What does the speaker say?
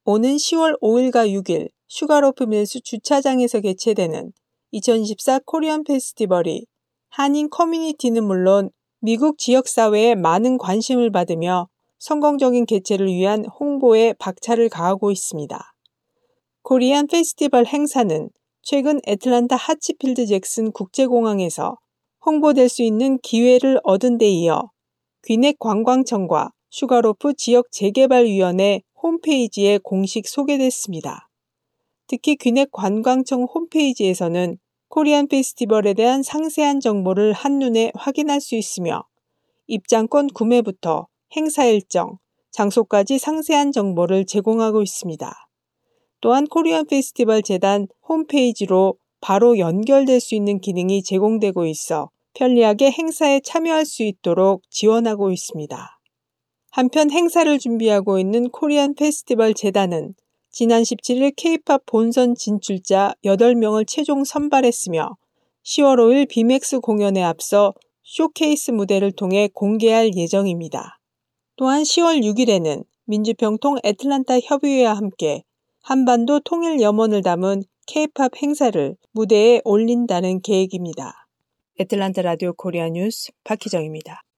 오는 10월 5일과 6일 슈가로프 밀스 주차장에서 개최되는 2024 코리안 페스티벌이 한인 커뮤니티는 물론 미국 지역사회에 많은 관심을 받으며 성공적인 개최를 위한 홍보에 박차를 가하고 있습니다. 코리안 페스티벌 행사는 최근 애틀랜타 하치필드 잭슨 국제공항에서 홍보될 수 있는 기회를 얻은 데 이어 귀넥 관광청과 슈가로프 지역재개발위원회 홈페이지에 공식 소개됐습니다. 특히 귀넥 관광청 홈페이지에서는 코리안 페스티벌에 대한 상세한 정보를 한눈에 확인할 수 있으며 입장권 구매부터 행사 일정, 장소까지 상세한 정보를 제공하고 있습니다. 또한 코리안 페스티벌 재단 홈페이지로 바로 연결될 수 있는 기능이 제공되고 있어 편리하게 행사에 참여할 수 있도록 지원하고 있습니다. 한편 행사를 준비하고 있는 코리안 페스티벌 재단은 지난 17일 K-POP 본선 진출자 8명을 최종 선발했으며 10월 5일 비맥스 공연에 앞서 쇼케이스 무대를 통해 공개할 예정입니다. 또한 10월 6일에는 민주평통 애틀랜타 협의회와 함께 한반도 통일 염원을 담은 K-POP 행사를 무대에 올린다는 계획입니다. 애틀랜타 라디오 코리아 뉴스 박희정입니다.